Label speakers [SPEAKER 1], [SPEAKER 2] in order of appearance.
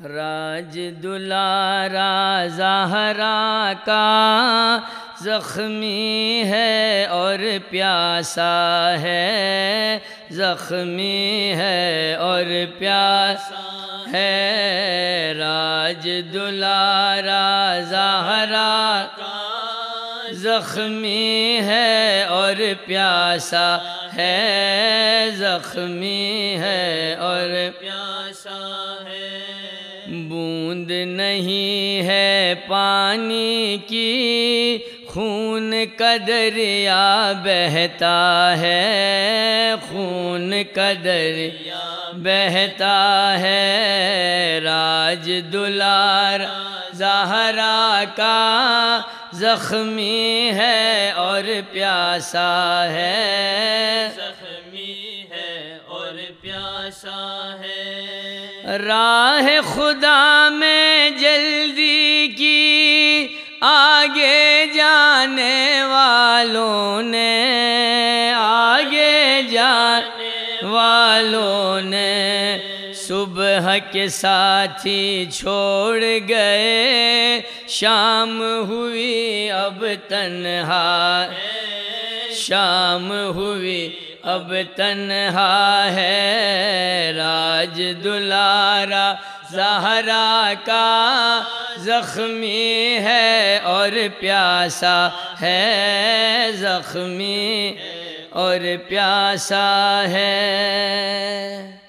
[SPEAKER 1] راج دلارا زہرا کا زخمی ہے اور پیاسا ہے، زخمی ہے اور پیاسا ہے۔ راج دلارا زہرا کا زخمی ہے اور پیاسا ہے، زخمی ہے اور پیاسا ہے۔ بوند نہیں ہے پانی کی، خون کا دریا بہتا ہے، خون کا دریا بہتا ہے۔ راج دلارا زہرا کا زخمی ہے اور پیاسا ہے، زخمی ہے اور پیاسا ہے۔ راہ خدا میں جلدی کی آگے جانے والوں نے، آگے جانے والوں نے صبح کے ساتھی چھوڑ گئے، شام ہوئی اب تنہا ہے، شام ہوئی اب تنہا ہے۔ راج دلارا زہرا کا زخمی ہے اور پیاسا ہے، زخمی اور پیاسا ہے۔